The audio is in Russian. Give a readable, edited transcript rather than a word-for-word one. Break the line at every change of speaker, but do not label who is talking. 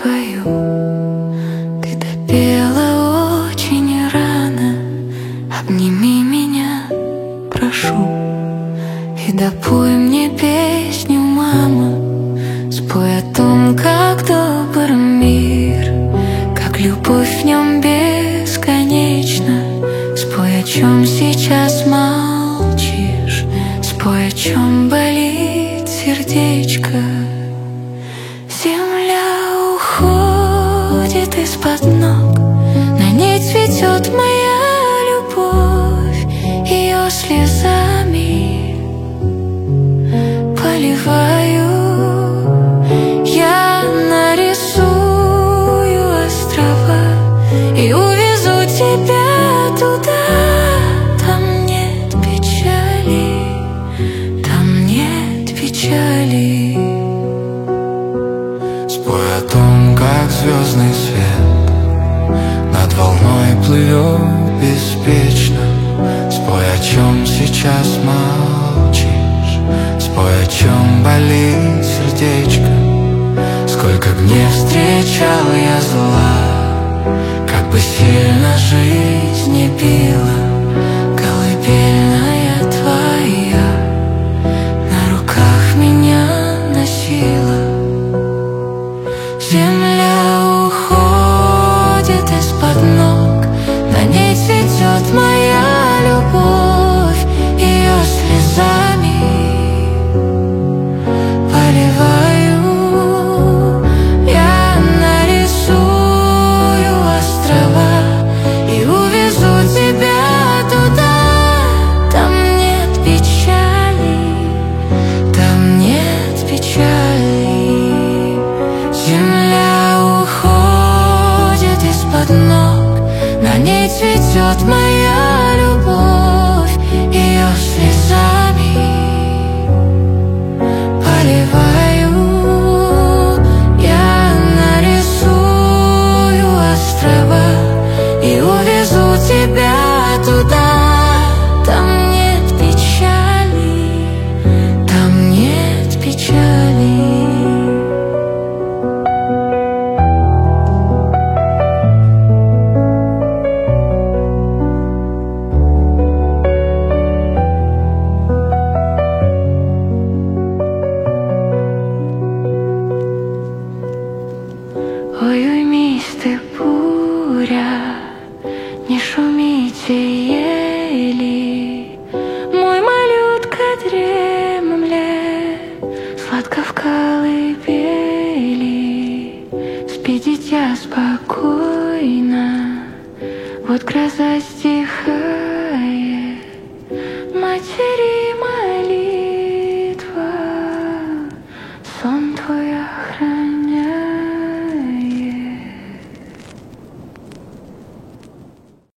твою ты допела очень рано. Обними меня, прошу, и допой мне песню, мама. Спой о том, как добр мир, как любовь в нем бесконечна. Спой, о чем сейчас молчишь, спой, о чем болит сердечко. Земля уходит из-под ног, на ней цветет моя любовь. Ее слезами поливаю. Я нарисую острова и увезу тебя туда. Там нет печали, там нет печали.
Спой о том, как звездный свет над волной плывет беспечно. Спой, о чем сейчас молчишь, спой, о чем болит сердечко. Сколько б не встречал я зла, как бы сильно жизнь не била, колыбельная твоя на руках меня носила.
Земля уходит из-под ног, на ней цветет моя любовь. Ее слезами поливаю. Я нарисую острова и увезу тебя туда. Там нет печали, там нет печали. Земля уходит из-под ног, на ней цветет моя любовь. Ее слезами поливаю. Я нарисую острова и увезу тебя туда. Там нет печали, там нет печали. Ой, уймись ты, буря, не шумите ели. Мой малютка дремлет сладко в колыбели. Спи, дитя, спокойно, вот гроза стихает.